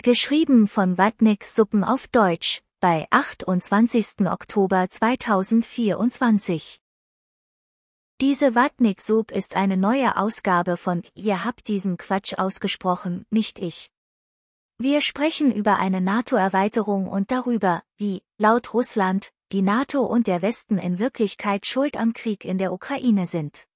Geschrieben von Watnick Suppen auf Deutsch, bei 28. Oktober 2024. Diese Watnick Sup ist eine neue Ausgabe von Ihr habt diesen Quatsch ausgesprochen, nicht ich. Wir sprechen über eine NATO-Erweiterung und darüber, wie, laut Russland, die NATO und der Westen in Wirklichkeit schuld am Krieg in der Ukraine sind.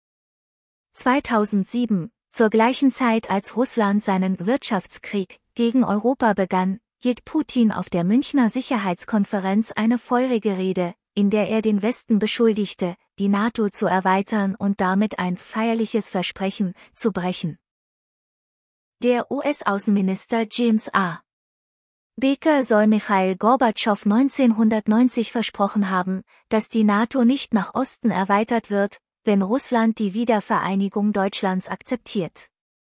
2007, zur gleichen Zeit als Russland seinen Wirtschaftskrieg gegen Europa begann, hielt Putin auf der Münchner Sicherheitskonferenz eine feurige Rede, in der er den Westen beschuldigte, die NATO zu erweitern und damit ein feierliches Versprechen zu brechen. Der US-Außenminister James A. Baker soll Michail Gorbatschow 1990 versprochen haben, dass die NATO nicht nach Osten erweitert wird, wenn Russland die Wiedervereinigung Deutschlands akzeptiert.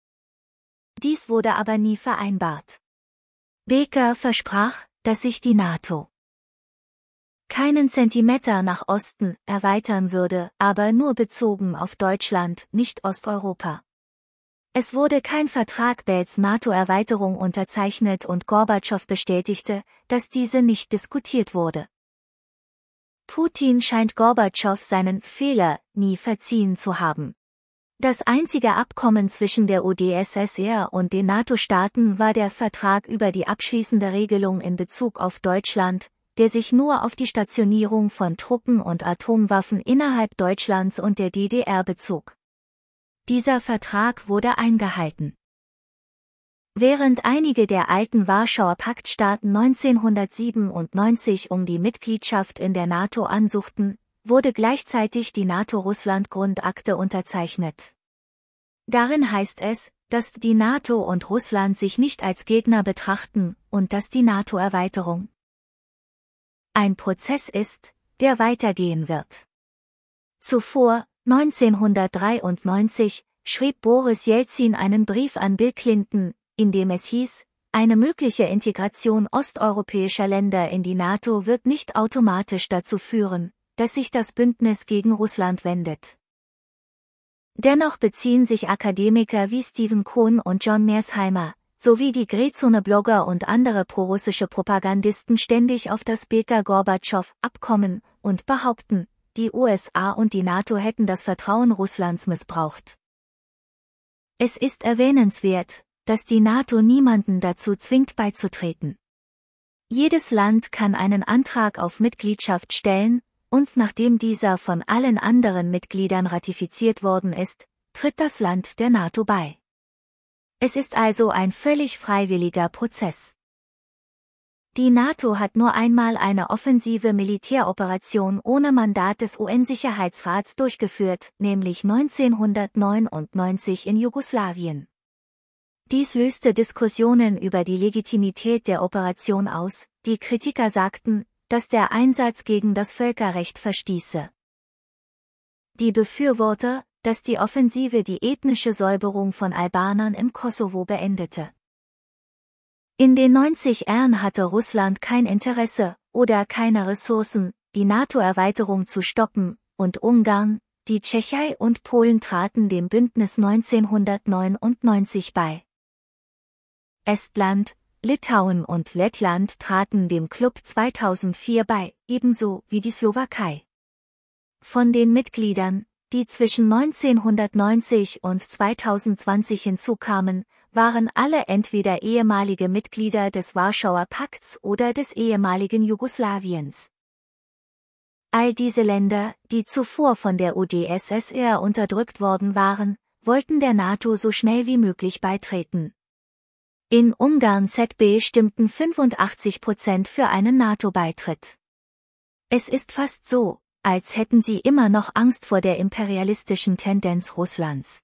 Dies wurde aber nie vereinbart. Baker versprach, dass sich die NATO keinen Zentimeter nach Osten erweitern würde, aber nur bezogen auf Deutschland, nicht Osteuropa. Es wurde kein Vertrag als NATO-Erweiterung unterzeichnet und Gorbatschow bestätigte, dass diese nicht diskutiert wurde. Putin scheint Gorbatschow seinen Fehler nie verziehen zu haben. Das einzige Abkommen zwischen der UdSSR und den NATO-Staaten war der Vertrag über die abschließende Regelung in Bezug auf Deutschland, der sich nur auf die Stationierung von Truppen und Atomwaffen innerhalb Deutschlands und der DDR bezog. Dieser Vertrag wurde eingehalten. Während einige der alten Warschauer Paktstaaten 1997 um die Mitgliedschaft in der NATO ansuchten, wurde gleichzeitig die NATO-Russland-Grundakte unterzeichnet. Darin heißt es, dass die NATO und Russland sich nicht als Gegner betrachten und dass die NATO-Erweiterung ein Prozess ist, der weitergehen wird. Zuvor, 1993, schrieb Boris Jelzin einen Brief an Bill Clinton, in dem es hieß, eine mögliche Integration osteuropäischer Länder in die NATO wird nicht automatisch dazu führen, dass sich das Bündnis gegen Russland wendet. Dennoch beziehen sich Akademiker wie Stephen Cohn und John Mearsheimer, sowie die Grezone-Blogger und andere prorussische Propagandisten ständig auf das Baker-Gorbatschow-Abkommen und behaupten, die USA und die NATO hätten das Vertrauen Russlands missbraucht. Es ist erwähnenswert, dass die NATO niemanden dazu zwingt beizutreten. Jedes Land kann einen Antrag auf Mitgliedschaft stellen, und nachdem dieser von allen anderen Mitgliedern ratifiziert worden ist, tritt das Land der NATO bei. Es ist also ein völlig freiwilliger Prozess. Die NATO hat nur einmal eine offensive Militäroperation ohne Mandat des UN-Sicherheitsrats durchgeführt, nämlich 1999 in Jugoslawien. Dies löste Diskussionen über die Legitimität der Operation aus, die Kritiker sagten, dass der Einsatz gegen das Völkerrecht verstieße. Die Befürworter, dass die Offensive die ethnische Säuberung von Albanern im Kosovo beendete. In den 90ern hatte Russland kein Interesse oder keine Ressourcen, die NATO-Erweiterung zu stoppen, und Ungarn, die Tschechei und Polen traten dem Bündnis 1999 bei. Estland, Litauen und Lettland traten dem Club 2004 bei, ebenso wie die Slowakei. Von den Mitgliedern, die zwischen 1990 und 2020 hinzukamen, waren alle entweder ehemalige Mitglieder des Warschauer Pakts oder des ehemaligen Jugoslawiens. All diese Länder, die zuvor von der UdSSR unterdrückt worden waren, wollten der NATO so schnell wie möglich beitreten. In Ungarn ZB stimmten 85% für einen NATO-Beitritt. Es ist fast so, als hätten sie immer noch Angst vor der imperialistischen Tendenz Russlands.